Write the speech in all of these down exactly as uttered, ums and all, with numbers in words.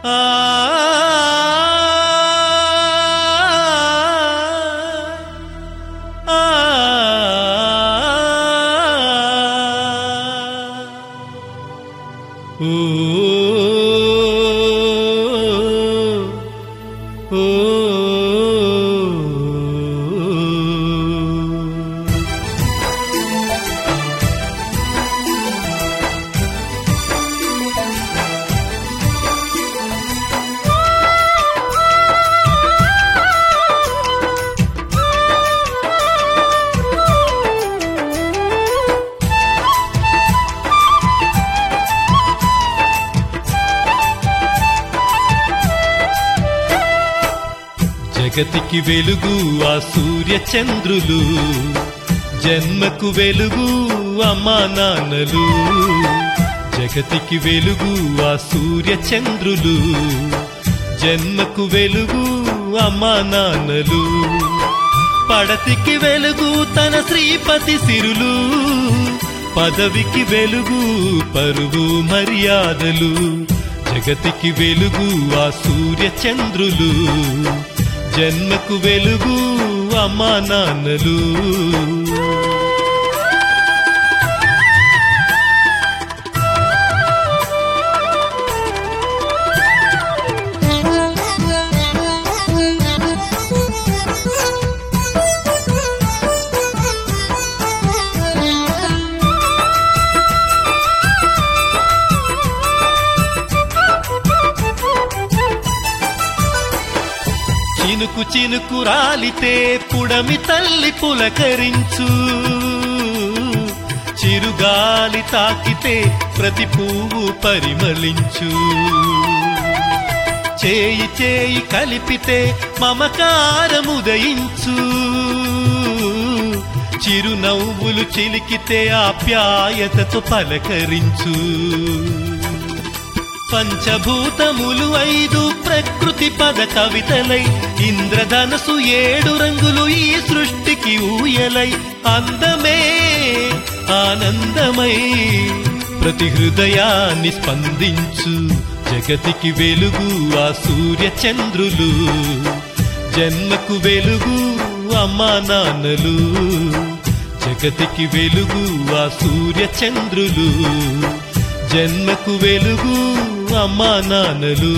ఆ జగతికి వెలుగు ఆ సూర్య చంద్రులు, జన్మకు వెలుగు అమ్మా నాన్నలు. జగతికి వెలుగు ఆ సూర్య చంద్రులు, జన్మకు వెలుగు అమ్మా నాన్నలు. పడతికి వెలుగు తన శ్రీపతి సిరులు, పదవికి వెలుగు పరువు మర్యాదలు. జగతికి వెలుగు ఆ సూర్య చంద్రులు, జన్మకు వెలుగు అమ్మా నాన్నలు. చినుకు చినుకు రాలితే పుడమి తల్లి పులకరించు, చిరుగాలి తాకితే ప్రతి పువ్వు పరిమళించు. చేయి చేయి కలిపితే మమకారముదయించు, చిరునవ్వులు చిలికితే ఆప్యాయతతో పలకరించు. పంచభూతములు ఐదు ప్రకృతి పద కవితలై, ఇంద్రధనసు ఏడు రంగులు ఈ సృష్టికి ఊయలై. అందమే ఆనందమై ప్రతి హృదయాన్ని స్పందించు. జగతికి వెలుగు ఆ సూర్య చంద్రులు, జన్మకు వెలుగు అమ్మా నాన్నలు. జగతికి వెలుగు ఆ సూర్య చంద్రులు, జన్మకు వెలుగు అమ్మా నాన్నలు.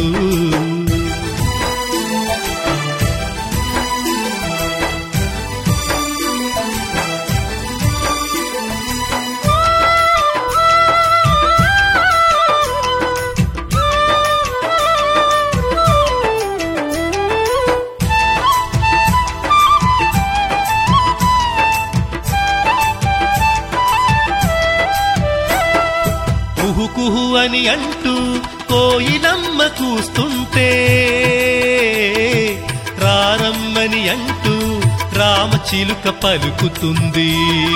కుహు కుహు అని అంటూ కోయిలమ్మ కూస్తుంటే, రారమ్మని అంటూ రామచిలుక పలుకుతుంది.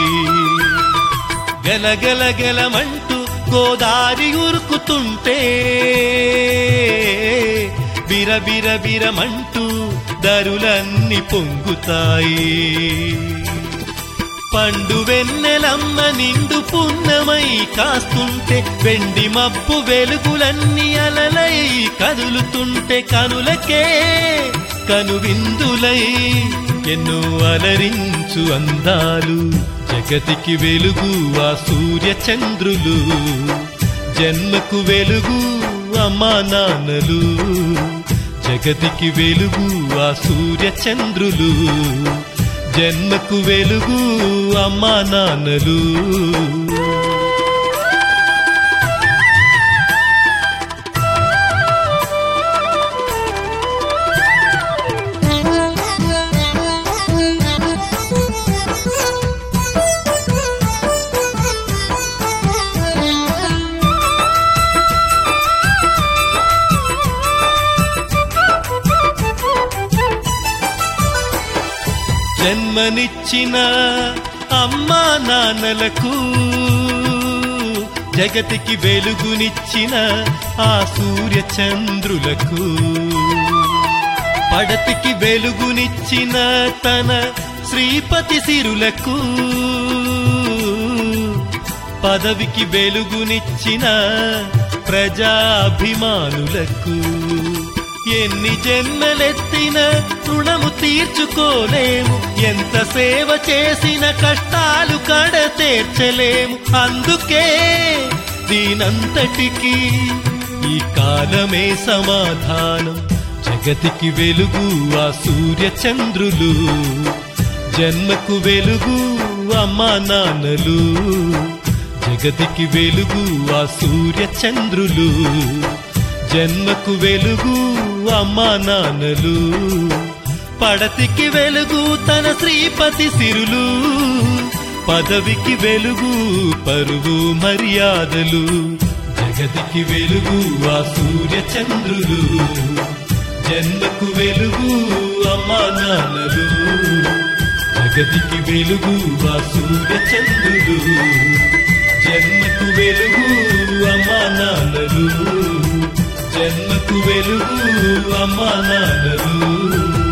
గలగల గలమంటూ గోదారి ఉరుకుతుంటే, బిరబిర బిరమంటూ దరులన్నీ పొంగుతాయి. పండు వెన్నెలమ్మ నిండు పున్నమై కాస్తుంటే, వెండి మబ్బు వెలుగులన్నీ అలలై కదులుతుంటే, కనులకే కనువిందులై ఎన్నో అలరించు అందాలు. జగతికి వెలుగు ఆ సూర్య చంద్రులు, జన్మకు వెలుగు అమ్మా నాన్నలు. జగతికి వెలుగు ఆ సూర్య చంద్రులు, జన్మకు వెలుగు అమ్మా నాన్నలు. జన్మనిచ్చిన అమ్మా నాన్నలకు, జగతికి వెలుగునిచ్చిన ఆ సూర్య చంద్రులకు. పడతికి వెలుగునిచ్చిన తన శ్రీపతి సిరులకు, పదవికి వెలుగునిచ్చిన ప్రజాభిమానులకు. ఎన్ని జన్మలెత్తిన రుణము తీర్చుకోలేము, ఎంత సేవ చేసిన కష్టాలు కడ తీర్చలేము. అందుకే దీనంతటికి ఈ కాలమే సమాధానం. జగతికి వెలుగు ఆ సూర్య చంద్రులు, జన్మకు వెలుగు అమ్మా నాన్నలు. జగతికి వెలుగు ఆ సూర్య చంద్రులు, జన్మకు వెలుగు అమ్మా నాన్నలు. పడతికి వెలుగు తన శ్రీపతి సిరులు, పదవికి వెలుగు పరువు మర్యాదలు. జగతికి వెలుగు ఆ సూర్య చంద్రులు, జన్మకు వెలుగు అమ్మా నాన్నలు. జగతికి వెలుగు ఆ సూర్య చంద్రులు, జన్మకు వెలుగు అమ్మా నాన్నలు. జన్మకు వెలుగు అమ్మా నాన్నలు.